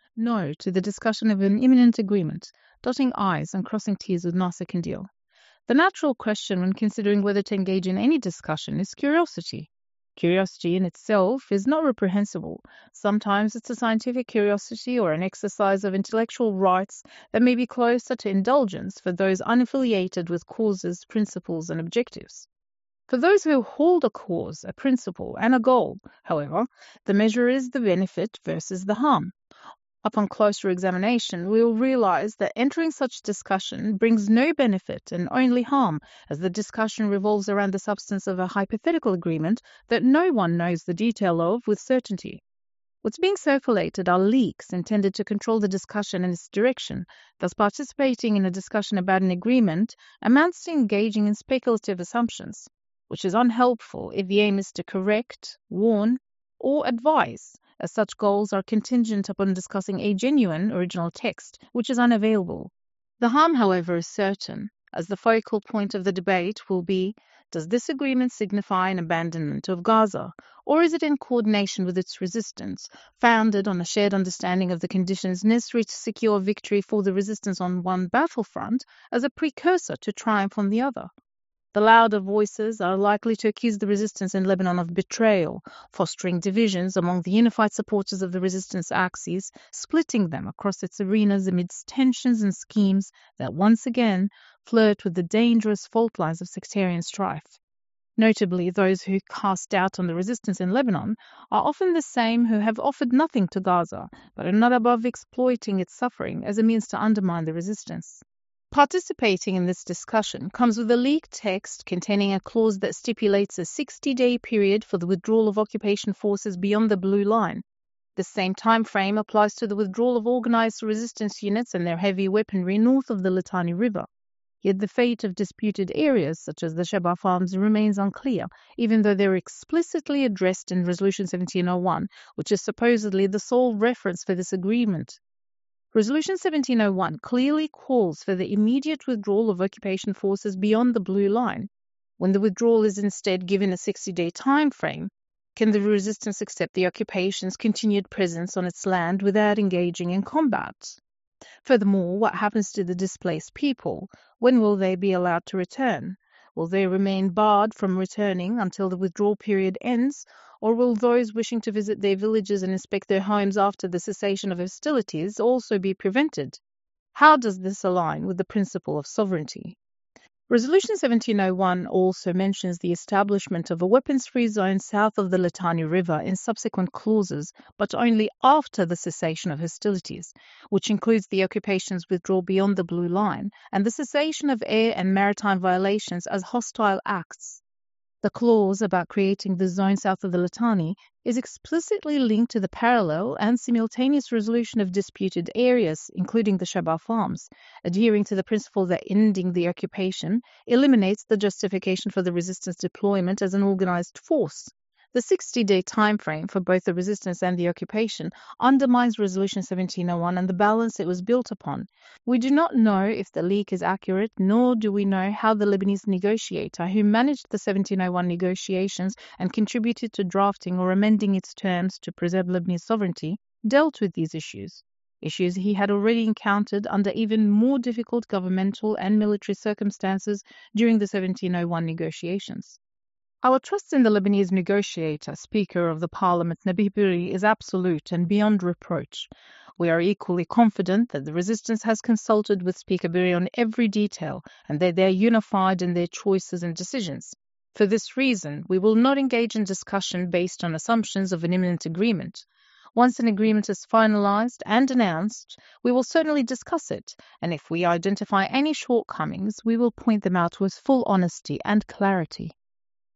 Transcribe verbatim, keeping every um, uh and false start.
no to the discussion of an imminent agreement, dotting I's and crossing T's with Nasser Kandil. The natural question when considering whether to engage in any discussion is curiosity. Curiosity in itself is not reprehensible. Sometimes it's a scientific curiosity or an exercise of intellectual rights that may be closer to indulgence for those unaffiliated with causes, principles, and objectives. For those who hold a cause, a principle, and a goal, however, the measure is the benefit versus the harm. Upon closer examination, we will realize that entering such discussion brings no benefit and only harm, as the discussion revolves around the substance of a hypothetical agreement that no one knows the detail of with certainty. What's being circulated are leaks intended to control the discussion in its direction. Thus, participating in a discussion about an agreement amounts to engaging in speculative assumptions, which is unhelpful if the aim is to correct, warn, or advise, as such goals are contingent upon discussing a genuine original text, which is unavailable. The harm, however, is certain, as the focal point of the debate will be, does this agreement signify an abandonment of Gaza, or is it in coordination with its resistance, founded on a shared understanding of the conditions necessary to secure victory for the resistance on one battlefront as a precursor to triumph on the other? The louder voices are likely to accuse the resistance in Lebanon of betrayal, fostering divisions among the unified supporters of the resistance axis, splitting them across its arenas amidst tensions and schemes that once again flirt with the dangerous fault lines of sectarian strife. Notably, those who cast doubt on the resistance in Lebanon are often the same who have offered nothing to Gaza, but are not above exploiting its suffering as a means to undermine the resistance. Participating in this discussion comes with a leaked text containing a clause that stipulates a sixty-day period for the withdrawal of occupation forces beyond the Blue Line. The same time frame applies to the withdrawal of organized resistance units and their heavy weaponry north of the Litani River. Yet the fate of disputed areas, such as the Shebaa farms, remains unclear, even though they are explicitly addressed in Resolution seventeen oh one, which is supposedly the sole reference for this agreement. Resolution seventeen oh one clearly calls for the immediate withdrawal of occupation forces beyond the Blue Line. When the withdrawal is instead given a sixty-day time frame, can the resistance accept the occupation's continued presence on its land without engaging in combat? Furthermore, what happens to the displaced people? When will they be allowed to return? Will they remain barred from returning until the withdrawal period ends, or will those wishing to visit their villages and inspect their homes after the cessation of hostilities also be prevented? How does this align with the principle of sovereignty? Resolution seventeen oh one also mentions the establishment of a weapons-free zone south of the Litani River in subsequent clauses, but only after the cessation of hostilities, which includes the occupation's withdrawal beyond the Blue Line and the cessation of air and maritime violations as hostile acts. The clause about creating the zone south of the Litani is explicitly linked to the parallel and simultaneous resolution of disputed areas, including the Shebaa farms, adhering to the principle that ending the occupation eliminates the justification for the resistance deployment as an organized force. The sixty-day time frame for both the resistance and the occupation undermines Resolution seventeen oh one and the balance it was built upon. We do not know if the leak is accurate, nor do we know how the Lebanese negotiator who managed the seventeen oh one negotiations and contributed to drafting or amending its terms to preserve Lebanese sovereignty dealt with these issues. Issues he had already encountered under even more difficult governmental and military circumstances during the seventeen oh one negotiations. Our trust in the Lebanese negotiator, Speaker of the Parliament, Nabih Berri, is absolute and beyond reproach. We are equally confident that the resistance has consulted with Speaker Berri on every detail and that they are unified in their choices and decisions. For this reason, we will not engage in discussion based on assumptions of an imminent agreement. Once an agreement is finalized and announced, we will certainly discuss it, and if we identify any shortcomings, we will point them out with full honesty and clarity.